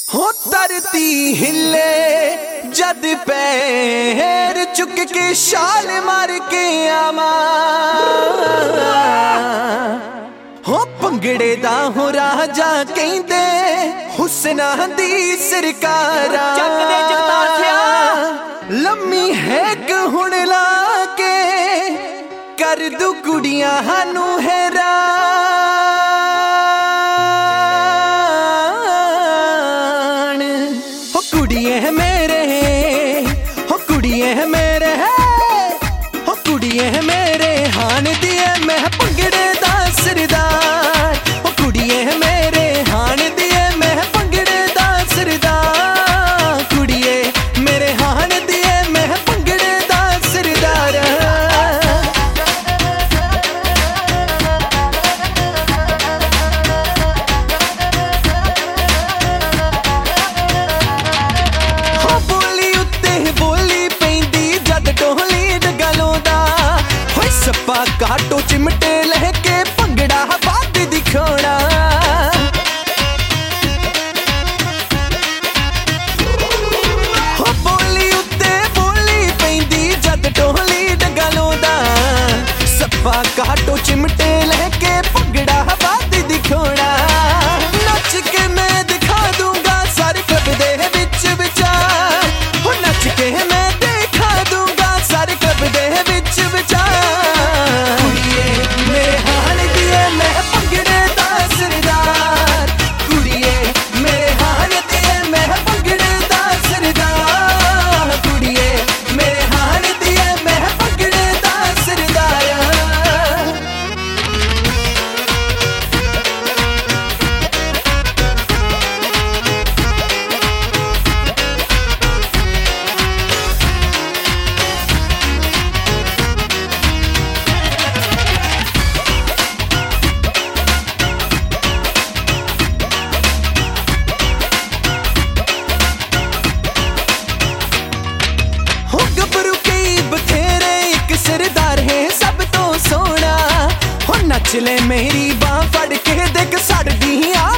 हो धरती हिले जद पैर चुक के छाल मार के आवा हो भंगड़े दा हो राजा कहंदे हुस्ना दी सरकारा लम्मी हैक हुण ला के कर दू कुड़ियां नू हैरान हो कुड़िए मेरे हो कुड़िए मेरे हो कुड़िए मेरे हान दिए मैं भंगड़े दा सरदार हो कुड़िए मेरे हान दिए मैं भंगड़े दा सरदार कुड़िए मेरे हान दिए मैं भंगड़े दा सरदार हो बोली उत्ते बोली पैंदी जद ढोली डगालों दा होए सप्पा काटो चिमटे लहके भंगड़ा बाद दिखोड़ा हो बोली उत्ते बोली पैंदी जद ढोली डगालों दा सप्पा काटो चिमटे लहके भंगड़ा बाद दिखोड़ा नच के मैं दिखा दूंगा सारे क्लब दे विच विचार हो नच के मैं दिखा दूंगा सारे क्लब दे विच विचार कुड़िए मेरे हाल दिए मैं भंगड़े दा सरदार कुड़िए मेरे हाल दिए मैं भंगड़े दा सरदार कुड़िए मेरे हाल दिए मैं भंगड़े दा सरदार हो गबरू कई बथेरे एक सरदार है सब तो सोना हो नच ले मेरी बां फड़ के देख सड़दी आ